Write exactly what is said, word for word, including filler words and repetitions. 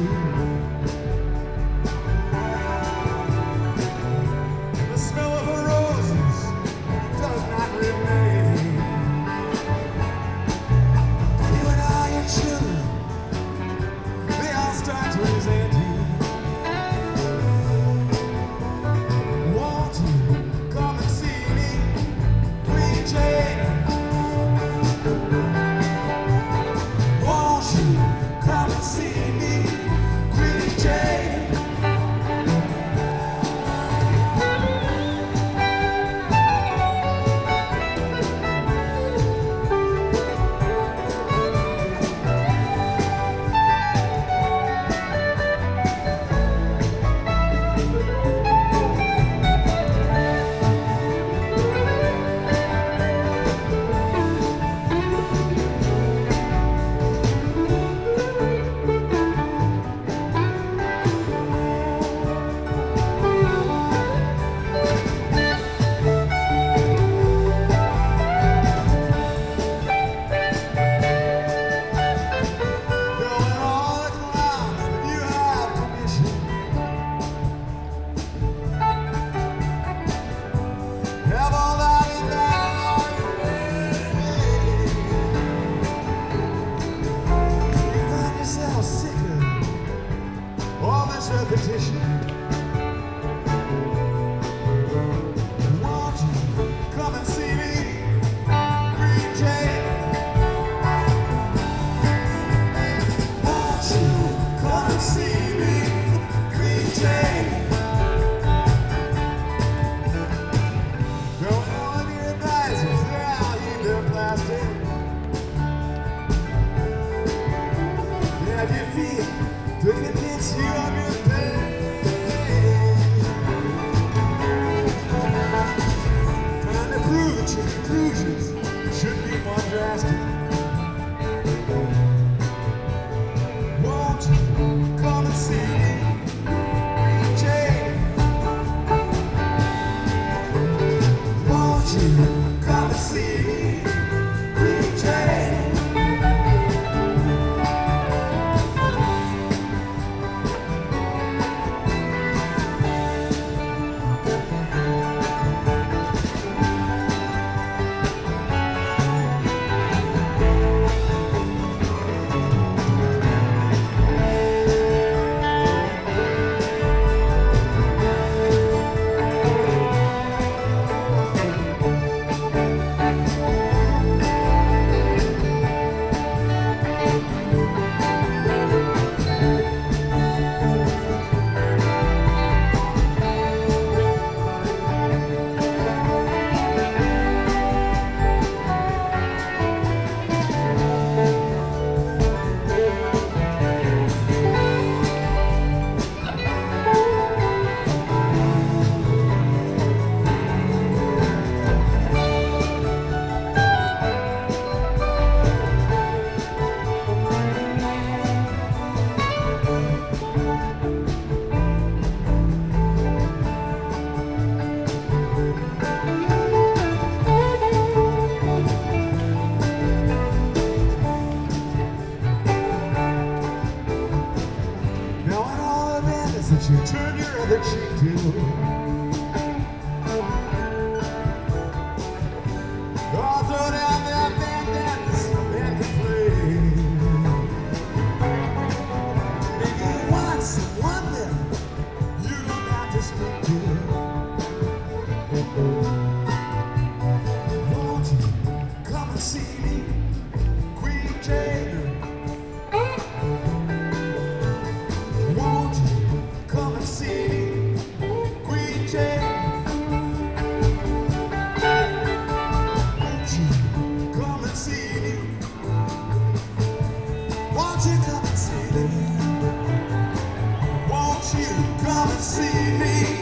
The smell of her roses does not remain. You and I, your children, they all start to resent you. Won't you come and see me, Queen Jane? Won't you come and see me, Queen Jane? Repetition. Won't you come and see me, Queen Jane? Won't you come and see me, Queen Jane? Going on your advisors, they're all in their plastic. Yeah, you feel doing it against you on your conclusions should be more drastic. Won't you come and see me, Queen Jane? Won't you come and see me, Queen Jane? That you turn your other cheek to. Go throw down that bandanas and complain. Maybe once in one them you don't have to speak to. Won't you come and see me, Queen Jane? Won't you come and see me, Queen Jane? Won't you come and see me? Won't you come and see me? Won't you come and see me?